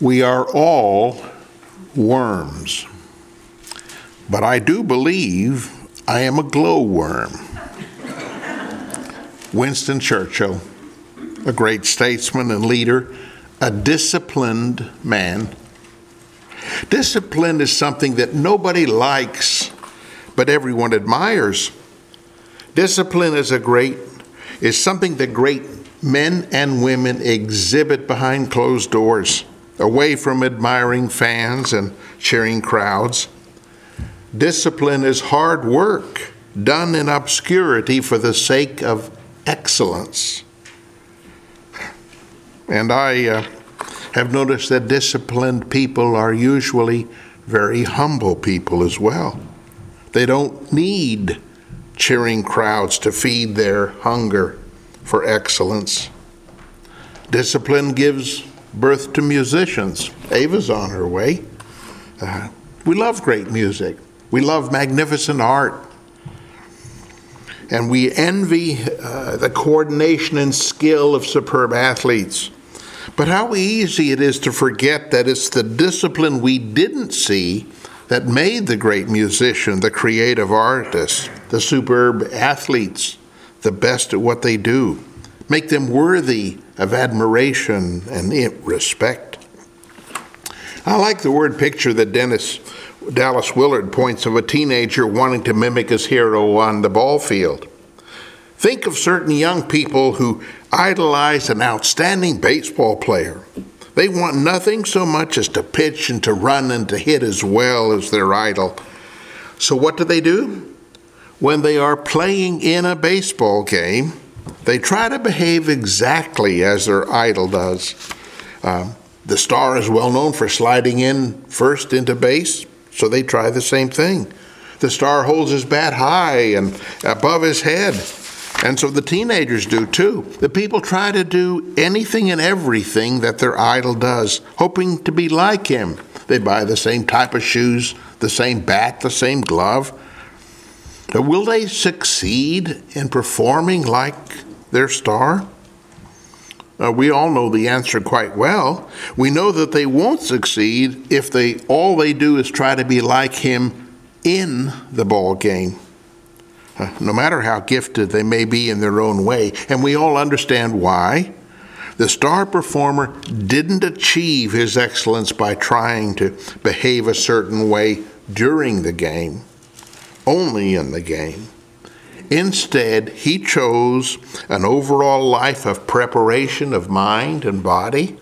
We are all worms, but I do believe I am a glowworm. Winston Churchill, a great statesman and leader, a disciplined man. Discipline is something that nobody likes, but everyone admires. Discipline is something that great men and women exhibit behind closed doors, away from admiring fans and cheering crowds. Discipline is hard work done in obscurity for the sake of excellence. And I have noticed that disciplined people are usually very humble people as well. They don't need cheering crowds to feed their hunger for excellence. Discipline gives birth to musicians. Ava's on her way. We love great music. We love magnificent art. And we envy the coordination and skill of superb athletes. But how easy it is to forget that it's the discipline we didn't see that made the great musician, the creative artist, the superb athletes, the best at what they do, make them worthy of admiration and respect. I like the word picture that Dallas Willard points of a teenager wanting to mimic his hero on the ball field. Think of certain young people who idolize an outstanding baseball player. They want nothing so much as to pitch and to run and to hit as well as their idol. So what do? When they are playing in a baseball game, they try to behave exactly as their idol does. The star is well known for sliding in first into base, so they try the same thing. The star holds his bat high and above his head, and so the teenagers do too. The people try to do anything and everything that their idol does, hoping to be like him. They buy the same type of shoes, the same bat, the same glove. But will they succeed in performing like their star? We all know the answer quite well. We know that they won't succeed if all they do is try to be like him in the ball game. No matter how gifted they may be in their own way, and we all understand why. The star performer didn't achieve his excellence by trying to behave a certain way during the game, only in the game. Instead, he chose an overall life of preparation of mind and body,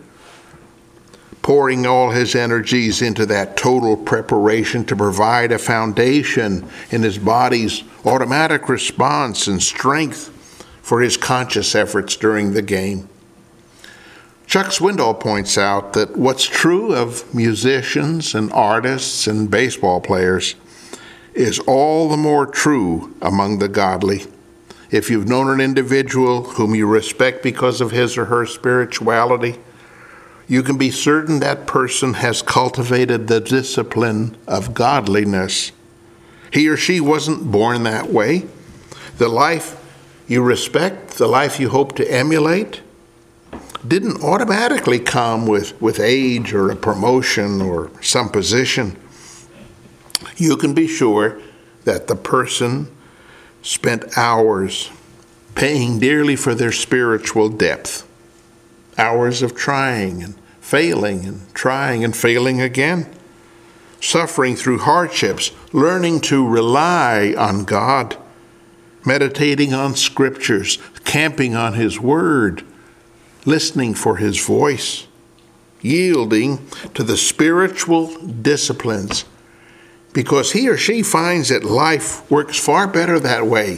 pouring all his energies into that total preparation to provide a foundation in his body's automatic response and strength for his conscious efforts during the game. Chuck Swindoll points out that what's true of musicians and artists and baseball players is all the more true among the godly. If you've known an individual whom you respect because of his or her spirituality, you can be certain that person has cultivated the discipline of godliness. He or she wasn't born that way. The life you respect, the life you hope to emulate, didn't automatically come with age or a promotion or some position. You can be sure that the person spent hours paying dearly for their spiritual depth, hours of trying and failing and trying and failing again, suffering through hardships, learning to rely on God, meditating on scriptures, camping on his word, listening for his voice, yielding to the spiritual disciplines, because he or she finds that life works far better that way.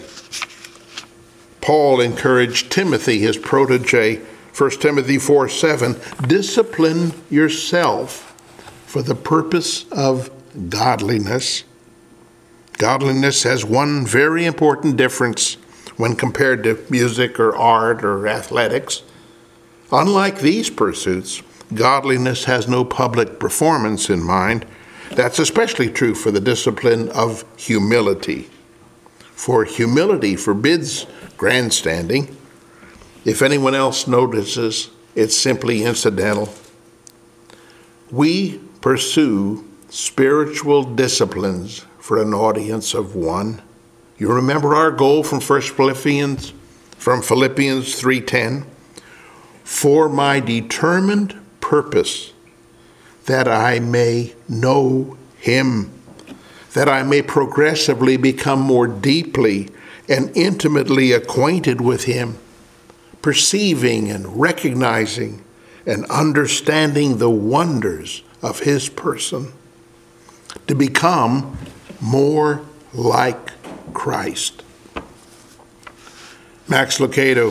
Paul encouraged Timothy, his protege, 1 Timothy 4:7, discipline yourself for the purpose of godliness. Godliness has one very important difference when compared to music or art or athletics. Unlike these pursuits, godliness has no public performance in mind. That's especially true for the discipline of humility. For humility forbids grandstanding. If anyone else notices, it's simply incidental. we pursue spiritual disciplines for an audience of one. You remember our goal from Philippians 3:10? For my determined purpose, that I may know him, that I may progressively become more deeply and intimately acquainted with him, perceiving and recognizing and understanding the wonders of his person, to become more like Christ. Max Lucado,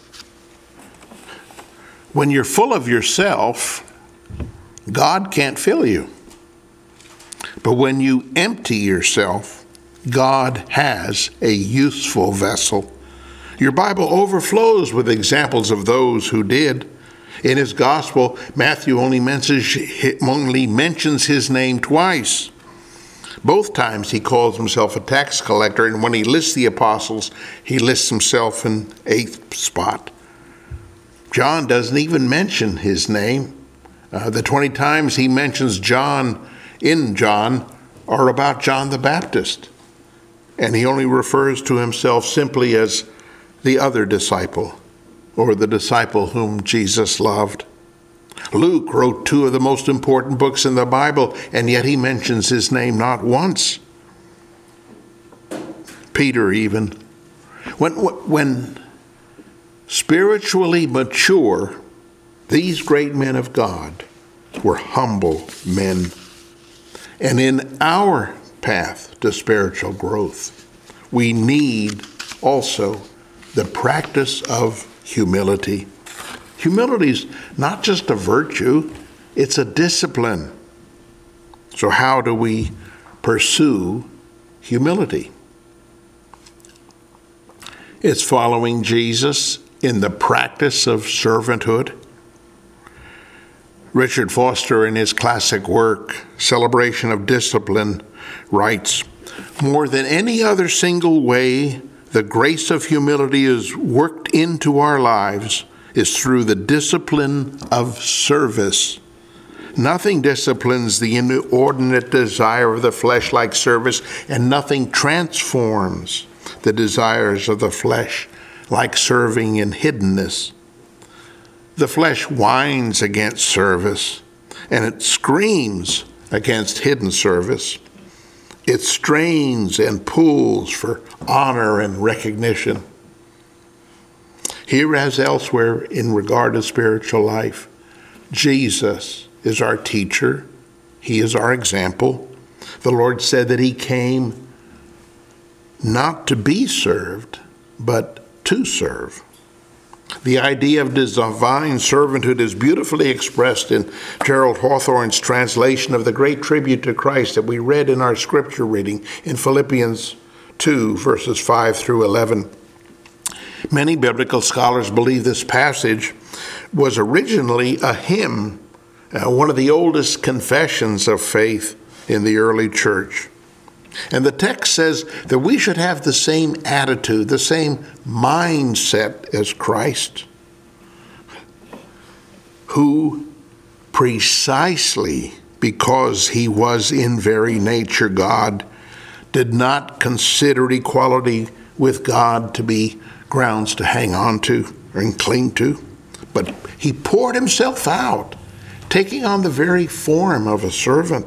when you're full of yourself, God can't fill you. But when you empty yourself, God has a useful vessel. Your Bible overflows with examples of those who did. In his gospel, Matthew only mentions his name twice. Both times he calls himself a tax collector, and when he lists the apostles, he lists himself in 8th spot. John doesn't even mention his name. The 20 times he mentions John in John are about John the Baptist, and he only refers to himself simply as the other disciple, or the disciple whom Jesus loved. Luke wrote 2 of the most important books in the Bible, and yet he mentions his name not once. Peter even. When spiritually mature, these great men of God were humble men. And in our path to spiritual growth, we need also the practice of humility. Humility is not just a virtue, it's a discipline. So how do we pursue humility? It's following Jesus in the practice of servanthood. Richard Foster, in his classic work, Celebration of Discipline, writes, "More than any other single way the grace of humility is worked into our lives is through the discipline of service. Nothing disciplines the inordinate desire of the flesh like service, and nothing transforms the desires of the flesh like serving in hiddenness. The flesh whines against service, and it screams against hidden service. It strains and pulls for honor and recognition. Here as elsewhere in regard to spiritual life, Jesus is our teacher. He is our example. The Lord said that he came not to be served, but to serve. The idea of divine servanthood is beautifully expressed in Gerald Hawthorne's translation of the great tribute to Christ that we read in our scripture reading in Philippians 2, verses 5 through 11. Many biblical scholars believe this passage was originally a hymn, one of the oldest confessions of faith in the early church. And the text says that we should have the same attitude, the same mindset as Christ, who precisely because he was in very nature God, did not consider equality with God to be grounds to hang on to and cling to, but he poured himself out, taking on the very form of a servant.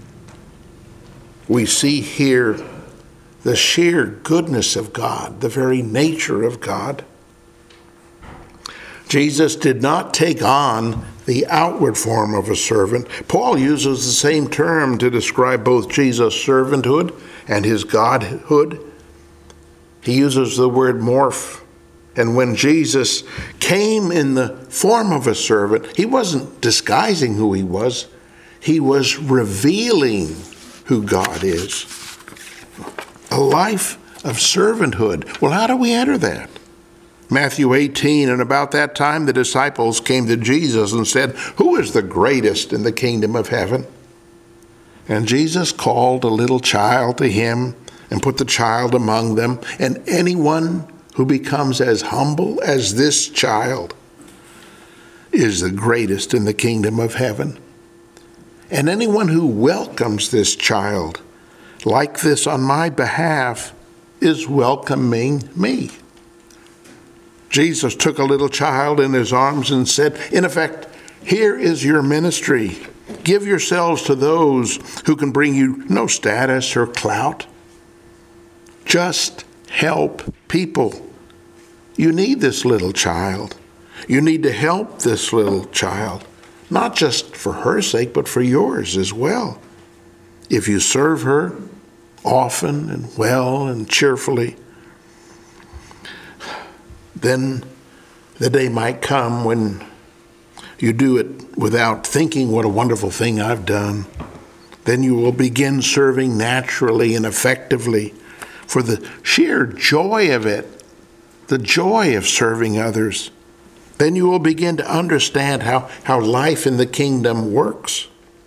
We see here the sheer goodness of God, the very nature of God. Jesus did not take on the outward form of a servant. Paul uses the same term to describe both Jesus' servanthood and his godhood. He uses the word morph. And when Jesus came in the form of a servant, he wasn't disguising who he was. He was revealing who God is. A life of servanthood. Well, how do we enter that? Matthew 18, and about that time the disciples came to Jesus and said, "Who is the greatest in the kingdom of heaven?" And Jesus called a little child to him and put the child among them, and anyone who becomes as humble as this child is the greatest in the kingdom of heaven. And anyone who welcomes this child like this on my behalf is welcoming me. Jesus took a little child in his arms and said, in effect, here is your ministry. Give yourselves to those who can bring you no status or clout. Just help people. You need this little child. You need to help this little child, not just for her sake, but for yours as well. If you serve her often and well and cheerfully, then the day might come when you do it without thinking, what a wonderful thing I've done. Then you will begin serving naturally and effectively for the sheer joy of it, the joy of serving others. Then you will begin to understand how life in the kingdom works.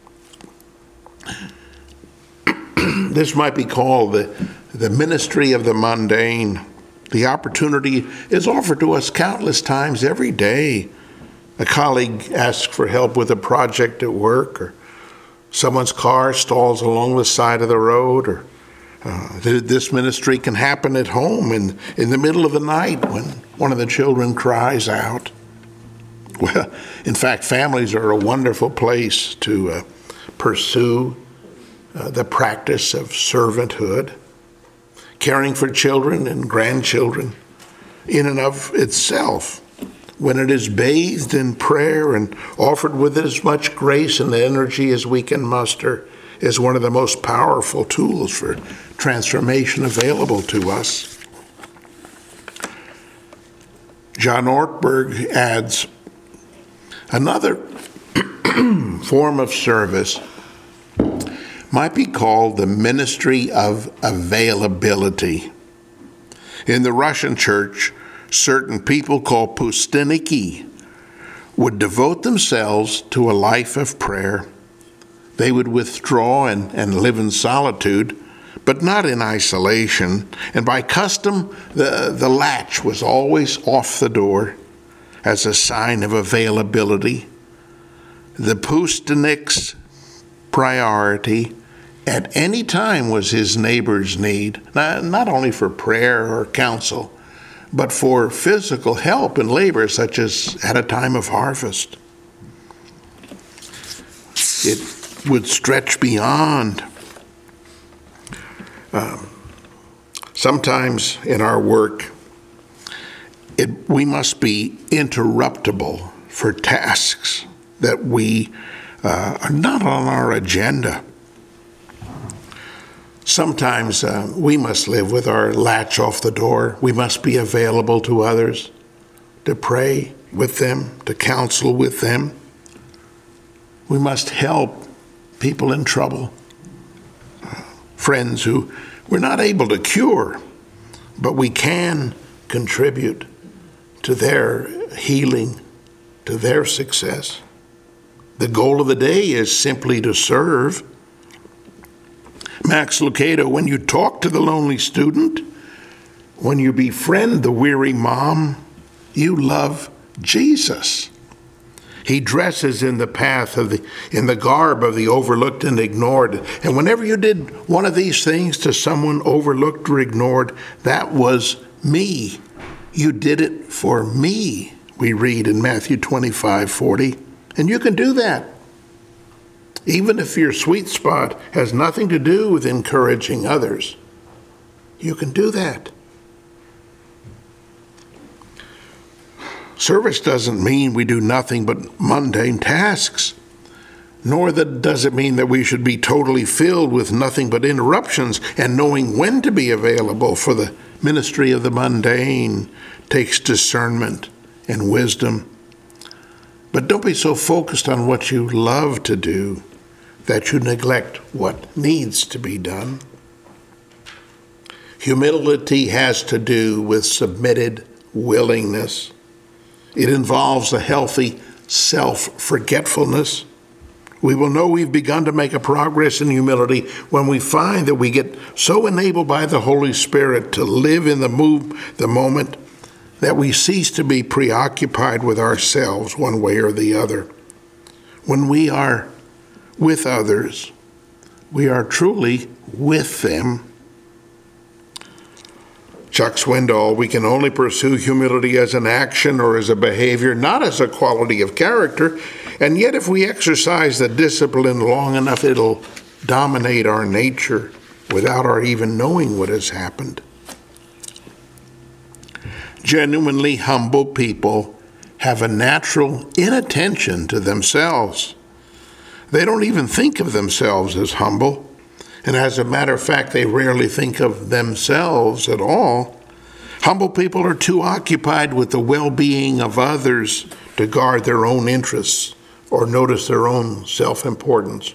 This might be called the ministry of the mundane. The opportunity is offered to us countless times every day. A colleague asks for help with a project at work, or someone's car stalls along the side of the road, or this ministry can happen at home in the middle of the night when one of the children cries out. Well, in fact, families are a wonderful place to pursue the practice of servanthood. Caring for children and grandchildren in and of itself, when it is bathed in prayer and offered with as much grace and energy as we can muster, is one of the most powerful tools for transformation available to us. John Ortberg adds, another form of service might be called the ministry of availability. In the Russian church, certain people called pustiniki would devote themselves to a life of prayer. They would withdraw and live in solitude, but not in isolation. And by custom, the latch was always off the door as a sign of availability. The pustinik's priority at any time was his neighbor's need, not only for prayer or counsel, but for physical help and labor, such as at a time of harvest. It would stretch beyond. Sometimes in our work, we must be interruptible for tasks that we are not on our agenda. Sometimes we must live with our latch off the door. We must be available to others, to pray with them, to counsel with them. We must help people in trouble, friends who we're not able to cure, but we can contribute to their healing, to their success. The goal of the day is simply to serve. Max Lucado, when you talk to the lonely student, when you befriend the weary mom, you love Jesus. He dresses in the garb of the overlooked and ignored. And whenever you did one of these things to someone overlooked or ignored, that was me. You did it for me, we read in Matthew 25:40. And you can do that. Even if your sweet spot has nothing to do with encouraging others, you can do that. Service doesn't mean we do nothing but mundane tasks, nor does it mean that we should be totally filled with nothing but interruptions, and knowing when to be available for the ministry of the mundane takes discernment and wisdom. But don't be so focused on what you love to do that you neglect what needs to be done. Humility has to do with submitted willingness. It involves a healthy self-forgetfulness. We will know we've begun to make a progress in humility when we find that we get so enabled by the Holy Spirit to live in the moment, that we cease to be preoccupied with ourselves one way or the other. When we are with others, we are truly with them. Chuck Swindoll, we can only pursue humility as an action or as a behavior, not as a quality of character. And yet if we exercise the discipline long enough, it'll dominate our nature without our even knowing what has happened. Genuinely humble people have a natural inattention to themselves. They don't even think of themselves as humble. And as a matter of fact, they rarely think of themselves at all. Humble people are too occupied with the well-being of others to guard their own interests or notice their own self-importance.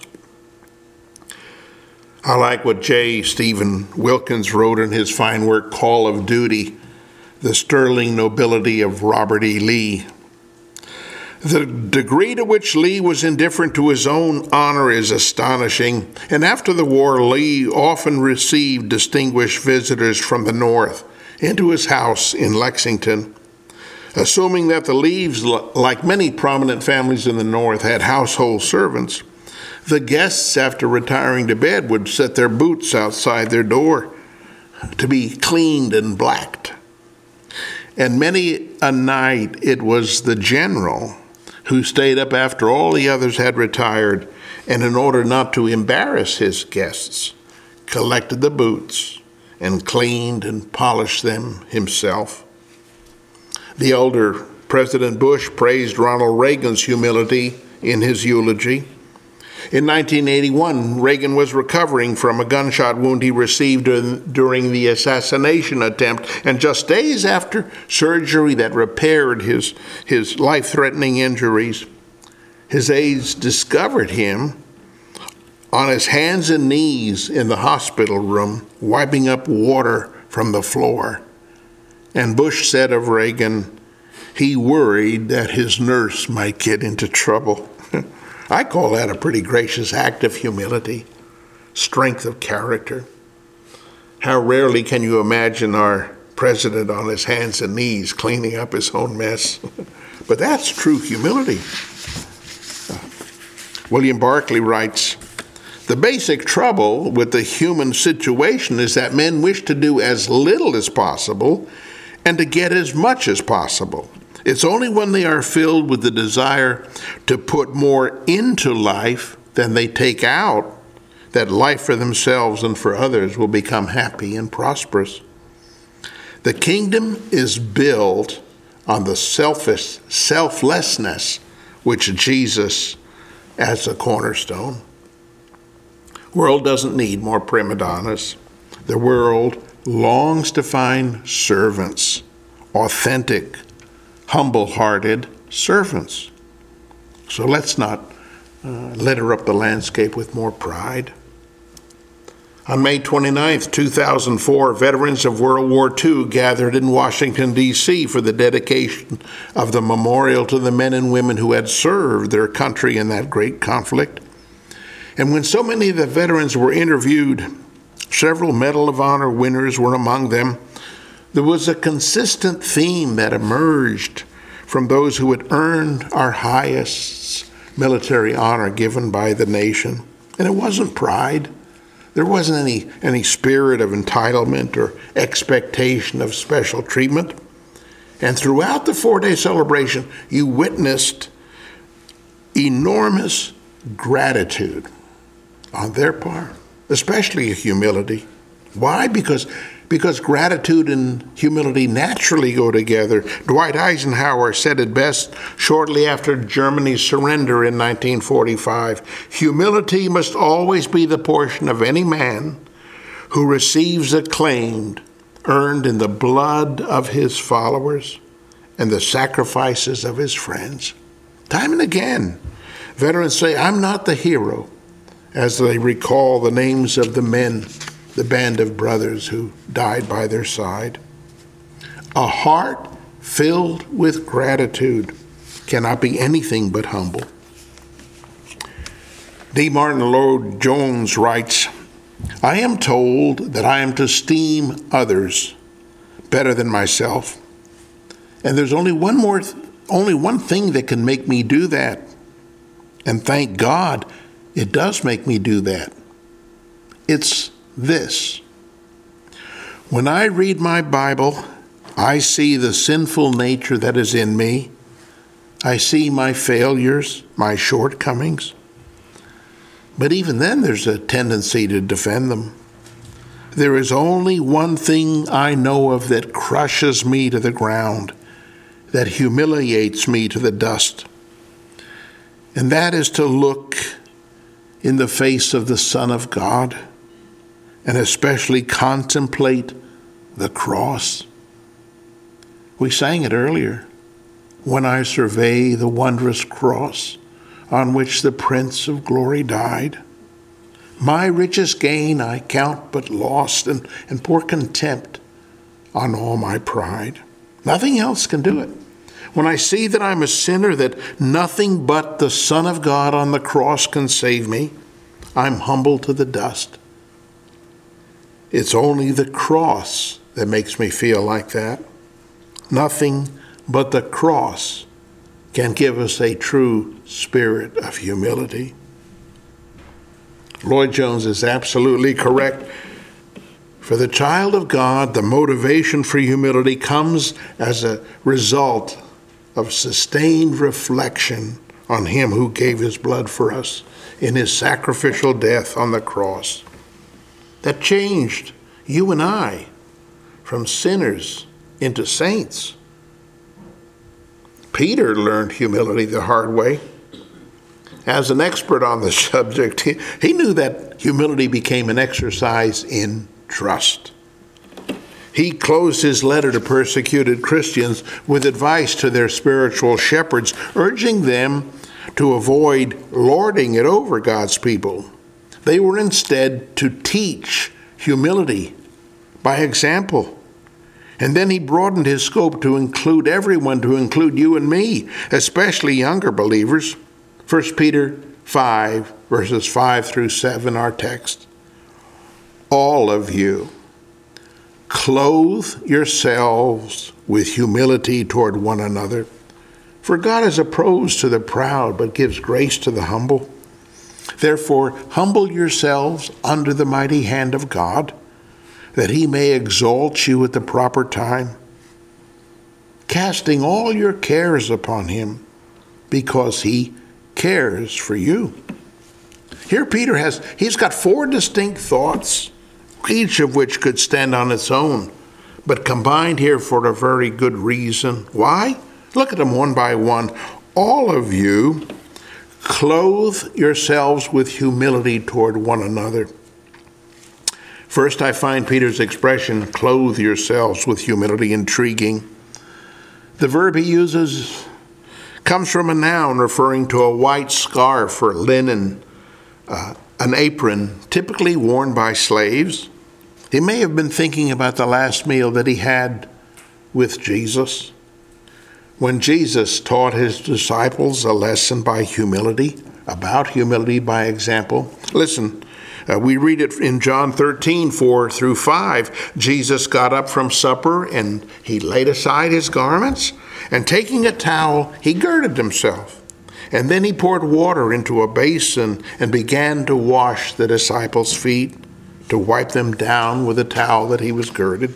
I like what J. Stephen Wilkins wrote in his fine work, Call of Duty, The Sterling Nobility of Robert E. Lee. The degree to which Lee was indifferent to his own honor is astonishing, and after the war, Lee often received distinguished visitors from the North into his house in Lexington. Assuming that the Lees, like many prominent families in the North, had household servants, the guests, after retiring to bed, would set their boots outside their door to be cleaned and blacked. And many a night it was the general who stayed up after all the others had retired, and in order not to embarrass his guests, collected the boots and cleaned and polished them himself. The elder President Bush praised Ronald Reagan's humility in his eulogy. In 1981, Reagan was recovering from a gunshot wound he received during the assassination attempt, and just days after surgery that repaired his life-threatening injuries, his aides discovered him on his hands and knees in the hospital room, wiping up water from the floor. And Bush said of Reagan, he worried that his nurse might get into trouble. I call that a pretty gracious act of humility, strength of character. How rarely can you imagine our president on his hands and knees cleaning up his own mess? But that's true humility. William Barclay writes, the basic trouble with the human situation is that men wish to do as little as possible and to get as much as possible. It's only when they are filled with the desire to put more into life than they take out that life for themselves and for others will become happy and prosperous. The kingdom is built on the selflessness which Jesus as a cornerstone. The world doesn't need more prima donnas. The world longs to find servants, authentic, humble-hearted servants. So let's not litter up the landscape with more pride. On May 29th, 2004, veterans of World War II gathered in Washington, D.C. for the dedication of the memorial to the men and women who had served their country in that great conflict. And when so many of the veterans were interviewed, several Medal of Honor winners were among them. There was a consistent theme that emerged from those who had earned our highest military honor given by the nation. And it wasn't pride. There wasn't any spirit of entitlement or expectation of special treatment. And throughout the 4-day celebration, you witnessed enormous gratitude on their part, especially humility. Why? Because gratitude and humility naturally go together. Dwight Eisenhower said it best shortly after Germany's surrender in 1945. Humility must always be the portion of any man who receives acclaim earned in the blood of his followers and the sacrifices of his friends. Time and again, veterans say, I'm not the hero, as they recall the names of the men, the band of brothers who died by their side. A heart filled with gratitude cannot be anything but humble. D. Martin Lloyd-Jones writes, I am told that I am to esteem others better than myself. And there's only one thing that can make me do that. And thank God, It does make me do that. It's this. When I read my Bible, I see the sinful nature that is in me. I see my failures, my shortcomings. But even then, there's a tendency to defend them. There is only one thing I know of that crushes me to the ground, that humiliates me to the dust. And that is to look in the face of the Son of God and especially contemplate the cross. We sang it earlier. When I survey the wondrous cross on which the Prince of Glory died, my richest gain I count but lost and pour contempt on all my pride. Nothing else can do it. When I see that I'm a sinner, that nothing but the Son of God on the cross can save me, I'm humbled to the dust. It's only the cross that makes me feel like that. Nothing but the cross can give us a true spirit of humility. Lloyd Jones is absolutely correct. For the child of God, the motivation for humility comes as a result of sustained reflection on him who gave his blood for us in his sacrificial death on the cross. That changed you and I from sinners into saints. Peter learned humility the hard way. As an expert on the subject, he knew that humility became an exercise in trust. He closed his letter to persecuted Christians with advice to their spiritual shepherds, urging them to avoid lording it over God's people. They were instead to teach humility by example. And then he broadened his scope to include everyone, to include you and me, especially younger believers. 1 Peter 5, verses 5 through 7, our text. All of you, clothe yourselves with humility toward one another. For God is opposed to the proud, but gives grace to the humble. Therefore, humble yourselves under the mighty hand of God, that he may exalt you at the proper time, casting all your cares upon him, because he cares for you. Here Peter he's got 4 distinct thoughts, each of which could stand on its own, but combined here for a very good reason. Why? Look at them one by one. All of you, clothe yourselves with humility toward one another. First, I find Peter's expression, clothe yourselves with humility, intriguing. The verb he uses comes from a noun referring to a white scarf or linen, an apron typically worn by slaves. He may have been thinking about the last meal that he had with Jesus, when Jesus taught his disciples a lesson by humility, about humility by example. Listen, we read it in John 13, 4 through 5. Jesus got up from supper and he laid aside his garments, and taking a towel, he girded himself. And then he poured water into a basin and began to wash the disciples' feet, to wipe them down with a towel that he was girded.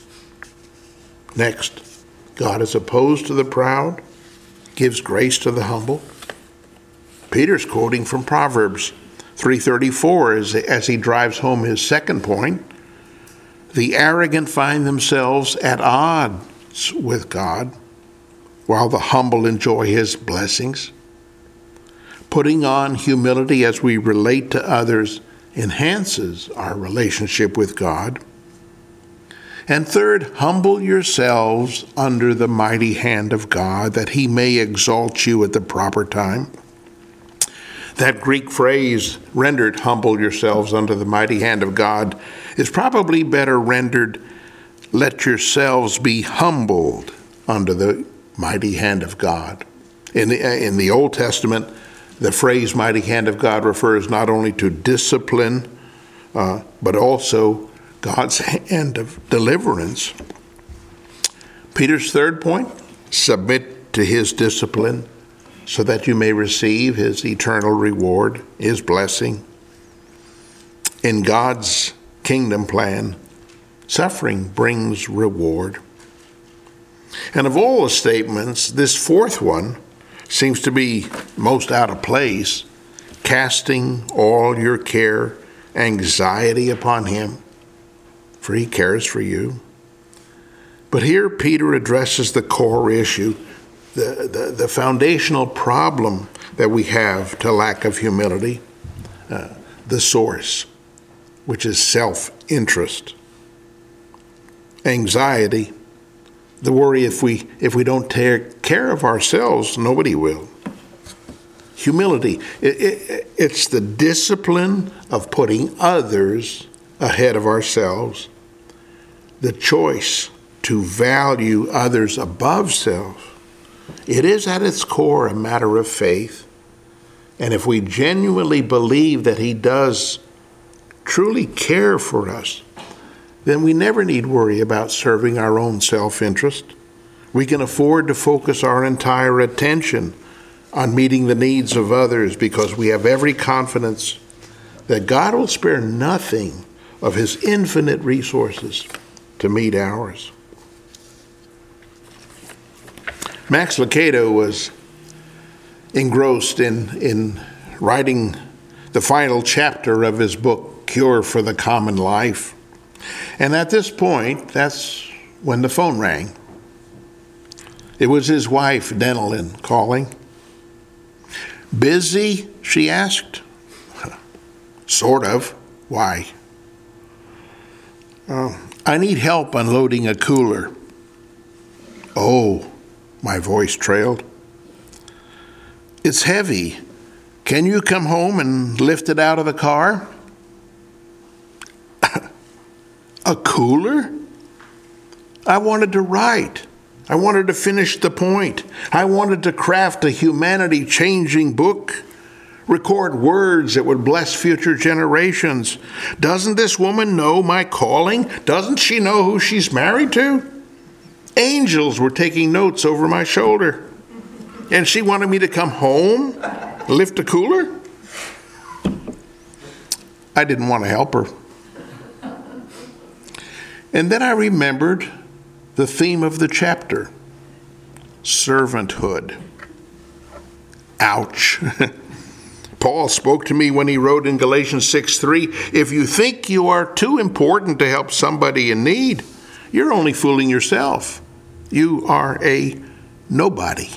Next, God is opposed to the proud, gives grace to the humble. Peter's quoting from Proverbs 3:34 as he drives home his second point. The arrogant find themselves at odds with God, while the humble enjoy his blessings. Putting on humility as we relate to others enhances our relationship with God. And third, humble yourselves under the mighty hand of God, that he may exalt you at the proper time. That Greek phrase rendered humble yourselves under the mighty hand of God is probably better rendered let yourselves be humbled under the mighty hand of God. In the Old Testament, the phrase mighty hand of God refers not only to discipline, but also God's hand of deliverance. Peter's third point, submit to his discipline. so that you may receive his eternal reward, his blessing. In God's kingdom plan, suffering brings reward. And of all the statements, this fourth one seems to be most out of place, casting all your care, anxiety upon him, for he cares for you. But here Peter addresses the core issue, the foundational problem that we have to lack of humility, the source, which is self-interest. Anxiety, the worry if we don't take care of ourselves, nobody will. Humility, it's the discipline of putting others ahead of ourselves, the choice to value others above self. It is at its core a matter of faith. And if we genuinely believe that he does truly care for us, then we never need worry about serving our own self-interest. We can afford to focus our entire attention on meeting the needs of others because we have every confidence that God will spare nothing of his infinite resources to meet ours. Max Lucado was engrossed in writing the final chapter of his book, Cure for the Common Life. And at this point, that's when the phone rang. It was his wife, Denalyn, calling. Busy? She asked. Sort of. Why? I need help unloading a cooler. Oh, my voice trailed. It's heavy. Can you come home and lift it out of the car? A cooler? I wanted to write. I wanted to finish the point. I wanted to craft a humanity-changing book, record words that would bless future generations. Doesn't this woman know my calling? Doesn't she know who she's married to? Angels were taking notes over my shoulder. And she wanted me to come home, lift a cooler? I didn't want to help her. And then I remembered the theme of the chapter, servanthood. Ouch. Paul spoke to me when he wrote in Galatians 6:3, if you think you are too important to help somebody in need, you're only fooling yourself. You are a nobody.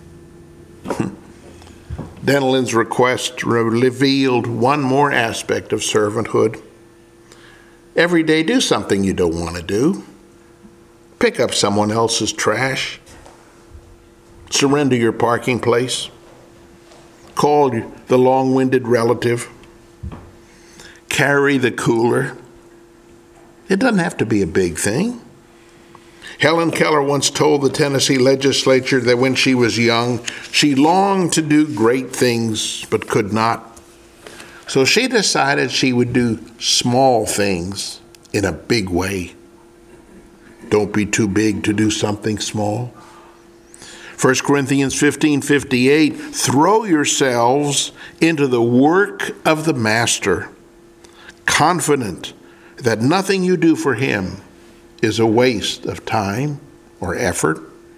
Denalyn's request revealed one more aspect of servanthood. Every day, do something you don't want to do. Pick up someone else's trash. Surrender your parking place. Call the long-winded relative. Carry the cooler. It doesn't have to be a big thing. Helen Keller once told the Tennessee legislature that when she was young, she longed to do great things but could not. So she decided she would do small things in a big way. Don't be too big to do something small. 1 Corinthians 15:58, throw yourselves into the work of the master, confident that nothing you do for him is a waste of time or effort.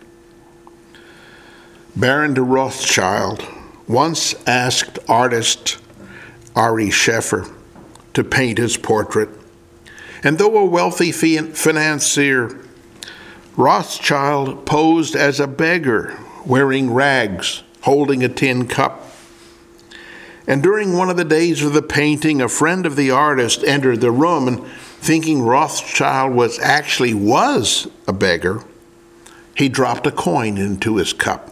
Baron de Rothschild once asked artist Ari Scheffer to paint his portrait. And though a wealthy financier, Rothschild posed as a beggar, wearing rags, holding a tin cup. And during one of the days of the painting, a friend of the artist entered the room and thinking Rothschild was a beggar, he dropped a coin into his cup.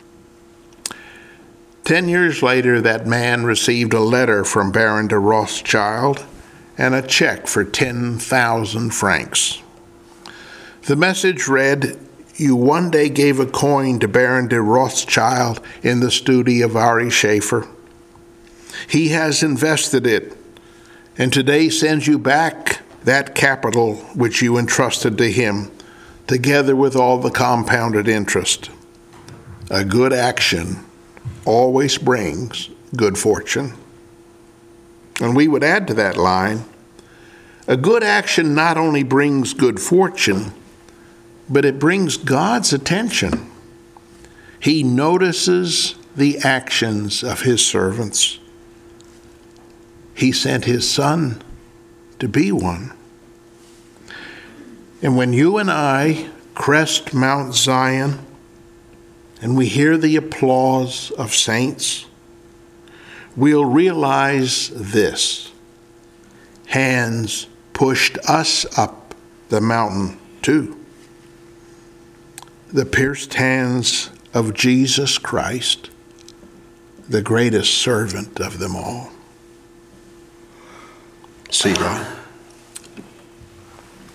10 years later, that man received a letter from Baron de Rothschild and a check for 10,000 francs. The message read, you one day gave a coin to Baron de Rothschild in the studio of Ari Scheffer. He has invested it, and today sends you back that capital which you entrusted to him, together with all the compounded interest. A good action always brings good fortune. And we would add to that line, a good action not only brings good fortune, but it brings God's attention. He notices the actions of his servants. He sent his Son to be one. And when you and I crest Mount Zion and we hear the applause of saints, we'll realize this: hands pushed us up the mountain too. The pierced hands of Jesus Christ, the greatest servant of them all. Selah.